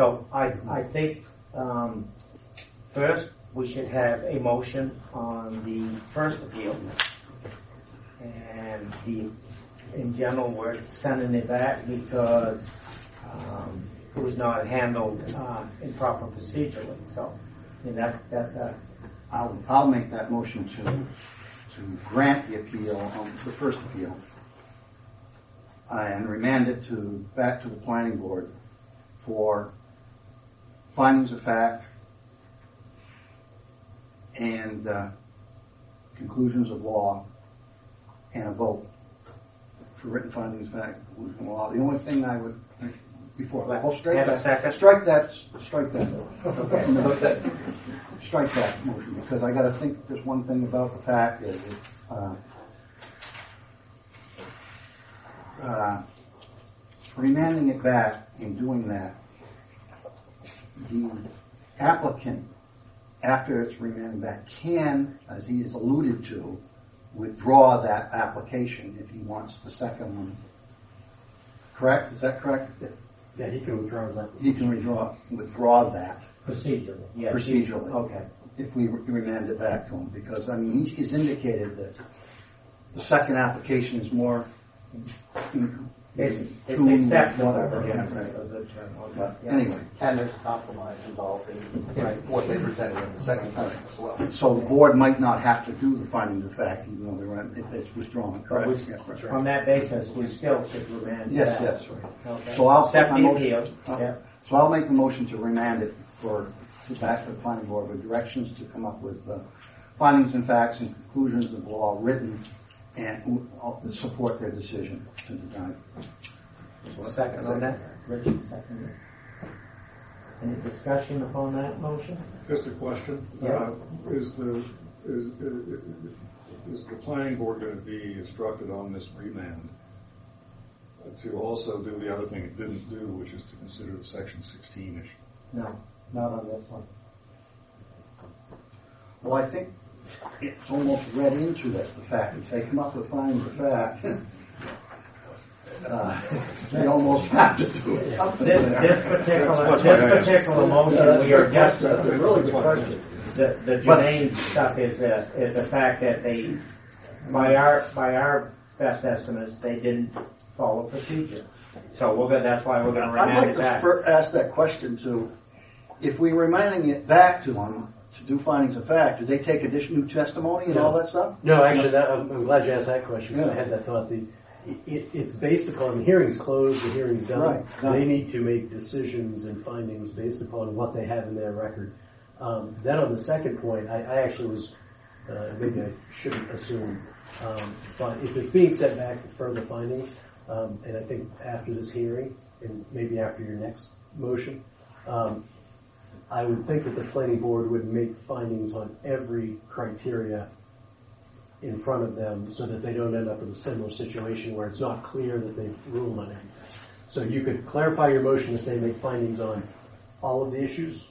So I think first we should have a motion on the first appeal, and in general we're sending it back because it was not handled in proper procedurally. So that's a. I'll make that motion to grant the appeal on the first appeal and remand it back to the planning board for findings of fact and conclusions of law and a vote for written findings of fact, conclusions of law. The only thing I would strike that. Okay. Strike that motion, because I got to think there's one thing about the fact is remanding it back and doing that, the applicant, after it's remanded back, can, as he has alluded to, withdraw that application if he wants the second one. Correct? Is that correct? Yeah, he can withdraw that. He can withdraw that. Procedurally, yes. Procedurally. Okay. If we remand it back to him, because he's indicated that the second application is more It's acceptable. Anyway. And there's compromise involved in what they presented in the second time as well. So the board might not have to do the findings of fact, even though if it's withdrawn. Correct. Right. On that basis, we still should remand. Yes, right. Okay. So I'll accept the appeal. So I'll make the motion to remand it back to the planning board with directions to come up with findings and facts and conclusions of law written and support their decision to deny. So second on that? Richard, second. Any discussion upon that motion? Just a question. Yeah. Is the planning board going to be instructed on this remand to also do the other thing it didn't do, which is to consider the Section 16 issue? No, not on this one. Well, I think it's almost read into that, the fact if they come up with findings of fact, they almost have to do it. This particular motion, we are just really good question. The germane stuff is the fact that they, by our best estimates, they didn't follow procedure. So that's why we're going to remand it back. I'd like to ask that question too. If we were remanding it back to them to do findings of fact, do they take additional new testimony and all that stuff? No, actually, I'm glad you asked that question because I had that thought. It's based upon the hearing's closed, the hearing's done. Right. They need to make decisions and findings based upon what they have in their record. Then on the second point, I actually was, maybe I shouldn't assume, but if it's being set back for further findings, and I think after this hearing, and maybe after your next motion, I would think that the planning board would make findings on every criteria in front of them so that they don't end up in a similar situation where it's not clear that they've ruled on anything. So you could clarify your motion to say make findings on all of the issues,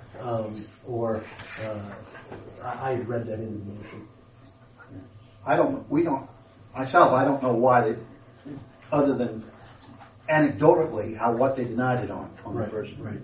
or I read that in the motion. I don't know why they, other than anecdotally, what they denied it on the first. Right.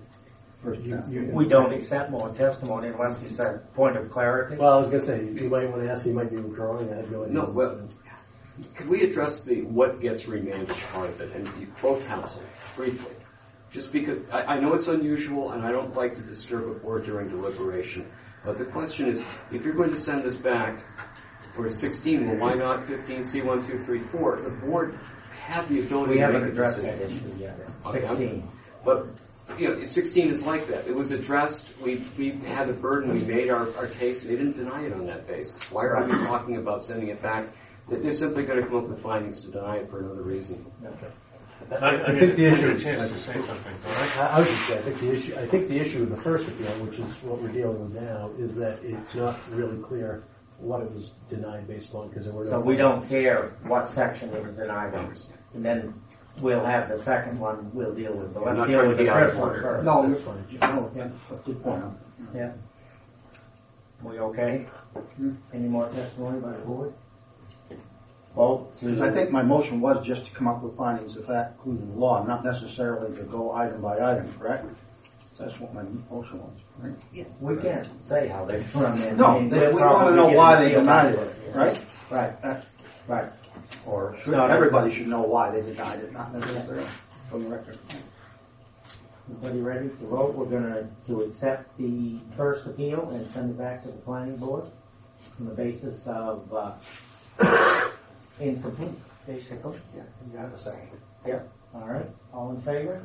We don't accept more testimony unless it's a point of clarity. Well, I was going to say, you might want to ask, you might be withdrawing. I have no idea. No, well, could we address the what gets remanded part of it, and both counsel, briefly? Just because, I know it's unusual, and I don't like to disturb a board during deliberation, but the question is, if you're going to send this back for 16, well, why not 15C, 1, 2, 3, 4? The board have the ability to make a decision. We haven't addressed that issue yet. 16. But 16 is like that. It was addressed. We had a burden. We made our case. They didn't deny it on that basis. Why are we talking about sending it back? They're simply going to come up with findings to deny it for another reason. Okay. I think the issue. Chance to say something. I was just saying. I think the issue with the first appeal, which is what we're dealing with now, is that it's not really clear what it was denied based upon because there were no. So we don't care what section it was denied on, and then we'll have the second one. We'll deal with. But let's deal with the first one first. No, that's fine. That's a good point. Yeah. We okay? Any more testimony by the board? Vote. I think my motion was just to come up with findings of fact, including the law, not necessarily to go item by item, correct? That's what my motion was, right? We can't say how they run in. No, I mean, we'll we want to probably know get why an they appeal denied back. it, right? Right, right. Or should, No, no. everybody should know why they denied it, not necessarily from the record. Everybody ready to vote? We're gonna to accept the first appeal and send it back to the planning board on the basis of incomplete, basically. Yeah, you have a second. Yep. All right. All in favor?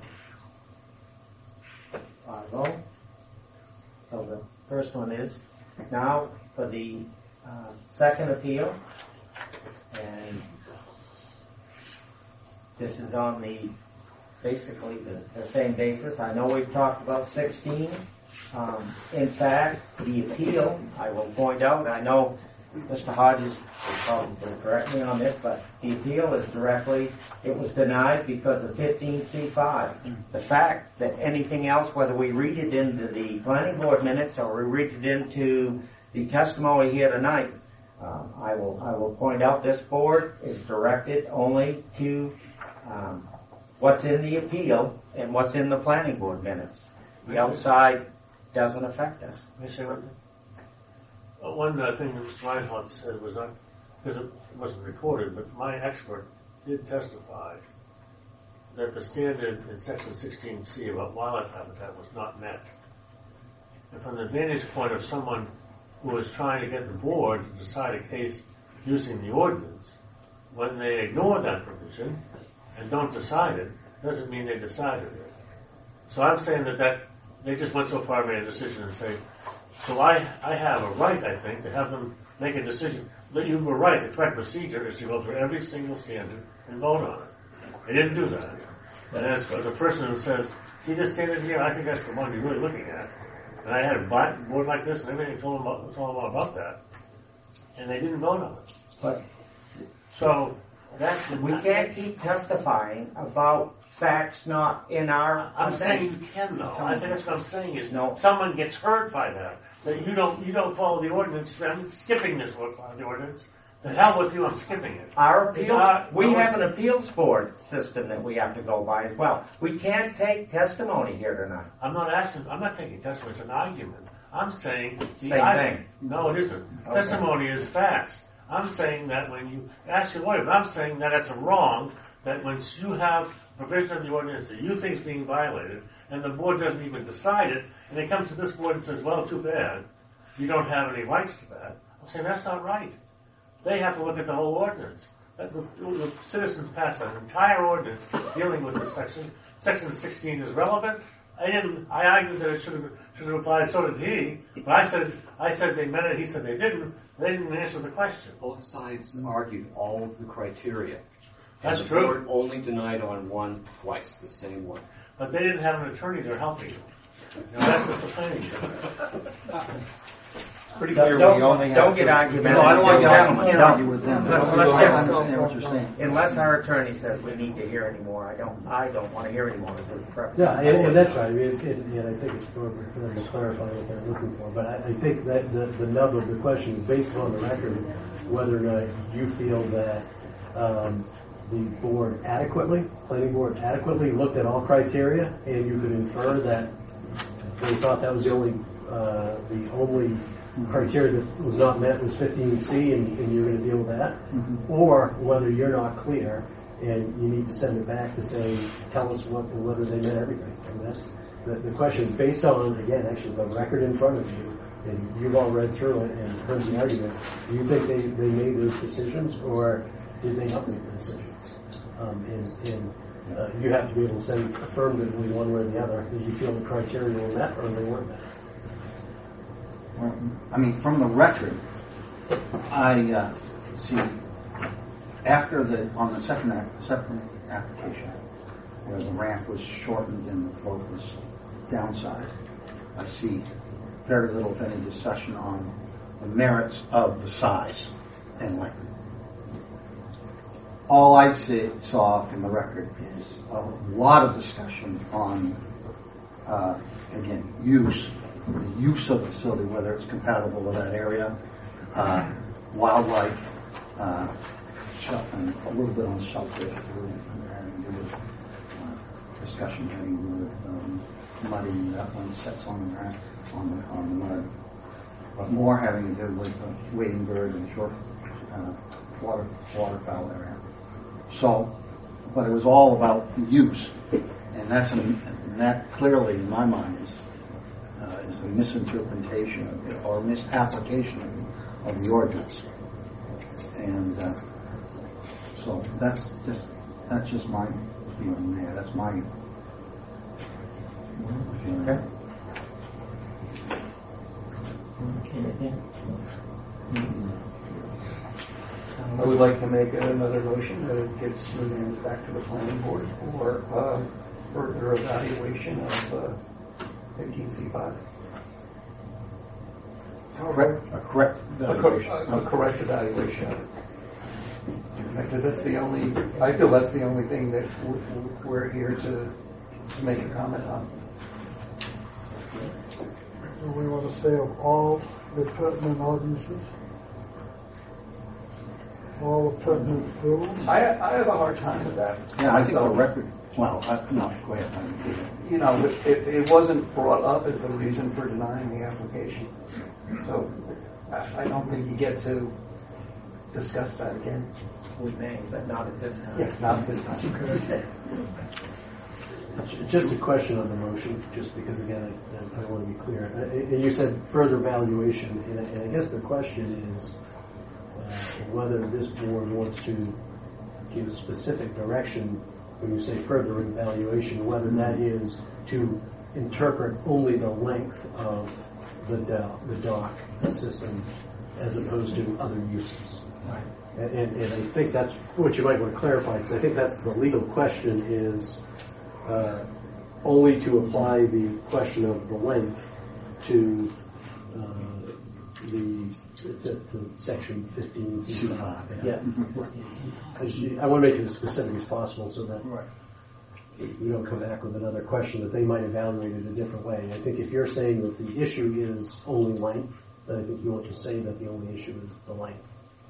5-0. So the first one is now for the second appeal, and this is on the basically the same basis. I know we've talked about 16. In fact, the appeal, I will point out, I know Mr. Hodges will probably correct me on this, but the appeal is directly, it was denied because of 15C5. The fact that anything else, whether we read it into the planning board minutes or we read it into the testimony here tonight, I will point out this board is directed only to what's in the appeal and what's in the planning board minutes. The outside doesn't affect us. May I say one thing? One thing that Mr. Reinhardt said was not, because it wasn't recorded, but my expert did testify that the standard in section 16C about wildlife habitat was not met. And from the vantage point of someone who was trying to get the board to decide a case using the ordinance, when they ignore that provision and don't decide it, doesn't mean they decided it. So I'm saying that they just went so far, made a decision and say, so I have a right, I think, to have them make a decision. But you were right, the correct procedure is to go through every single standard and vote on it. They didn't do that. And as a person who says, see this standard here, I think that's the one you're really looking at. And I had a board like this and everything told them all about that. And they didn't vote on it. But So we can't keep testifying about facts not in our. I'm saying you can though. I think that's what I'm saying is No. someone gets hurt by that. That you don't follow the ordinance. I'm skipping this one, the ordinance. The hell with you, I'm skipping it. Our appeals, we have an appeals board system that we have to go by as well. We can't take testimony here tonight. I'm not taking testimony, it's an argument. I'm saying Same thing. No, it isn't. Okay. Testimony is facts. I'm saying that when you ask your lawyer, but I'm saying that it's wrong, that once you have provision of the ordinance that you think is being violated, and the board doesn't even decide it, and it comes to this board and says, well, too bad, you don't have any rights to that. I'm saying that's not right. They have to look at the whole ordinance. The citizens passed an entire ordinance dealing with this section. Section 16 is relevant. I argued that it should have applied, so did he. But I said they meant it, he said they didn't. They didn't answer the question. Both sides argued all of the criteria. That's and the true. board only denied on one twice, the same one. But they didn't have an attorney there helping them. That's what the planning should. Pretty clear we only have Don't get argumentative. No, I don't want to Gentlemen, can't argue with them. Let's I just- understand what you're saying. Unless our attorney says we need to hear anymore, I don't want to hear anymore. Yeah, and that's right. I mean, and I think it's appropriate for them to clarify what they're looking for. But I think that the nub of the question is based upon the record, whether or not you feel that the board planning board adequately looked at all criteria, and you could infer that they thought that was the only criteria that was not met was 15C, and you're going to deal with that, or whether you're not clear and you need to send it back to say, tell us whether they meant everything. And that's the question is based on, again, actually the record in front of you, and you've all read through it and heard the argument. Do you think they made those decisions, or did they not make the decisions? You have to be able to say affirmatively one way or the other. Did you feel the criteria were met or they weren't met? Well, I mean, from the record, I see after on the second application, where the ramp was shortened and the float was downsized, I see very little, if any, discussion on the merits of the size and length. All I saw from the record is a lot of discussion on, again, the use of the facility, whether it's compatible with that area, wildlife, and a little bit on shelter, and there was discussion having with muddy when it sets on the ground, on the mud. But more having to do with the wading bird and short waterfowl area. So, but it was all about use, and that clearly, in my mind, is a misinterpretation or misapplication of the ordinance. And so that's just my feeling there. That's my feeling. Okay. Anything? I would like to make another motion that it gets remanded back to the planning board for further evaluation of 15C5. A correct evaluation. A correct evaluation of it. Because that's the only, I feel that's the only thing that we're here to make a comment on. Do we want to say of all the pertinent ordinances? All the pertinent rules? I have a hard time with that. Yeah, I think the record. Well, no, go ahead. You know, it wasn't brought up as a reason for denying the application. So I don't think you get to discuss that again. We may, but not at this time. Yes, not this time. Just a question on the motion, just because again, I want to be clear. And you said further valuation, and I guess the question is whether this board wants to give specific direction when you say further evaluation, whether that is to interpret only the length of the dock system as opposed to other uses. Right. And I think that's what you might want to clarify, because I think that's the legal question is only to apply the question of the length to to section 15C5. Yeah. I want to make it as specific as possible so that we don't come back with another question that they might evaluate it a different way. I think if you're saying that the issue is only length, then I think you want to say that the only issue is the length.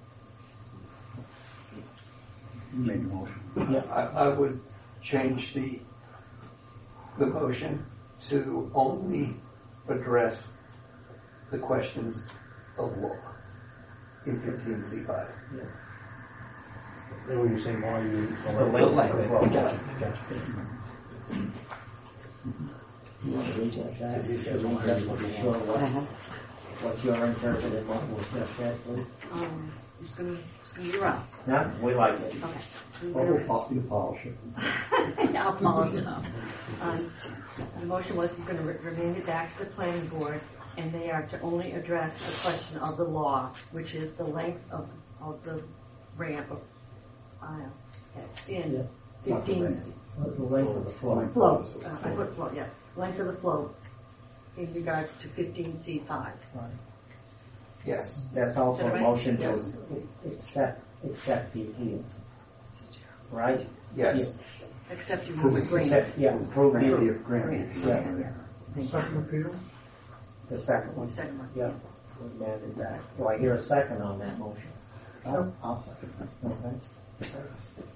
You made the motion. I would change the motion to only address the questions of law in 15C5. Yeah. And when you say law, you mean The length. Okay. Gotcha. You want to read that back? Just to be sure what you're interpreting, what was just said, please? It's going to be rough. No, we like it. Okay. You polish it. I'll polish it up. The motion was going to remain it back to the planning board, and they are to only address the question of the law, which is the length of the ramp in 15. The length of the flow. Float. I put float, yeah. Length of the float in regards to 15C5. Yes. That's also Is that a right? motion Yes. to accept the appeal. Right? Yes. Except you Prove grant. Prove The the, grant. yeah, Second appeal? the second one. Second one. Yeah. Remanded back. Do I hear a second on that motion? I'll second that. Okay.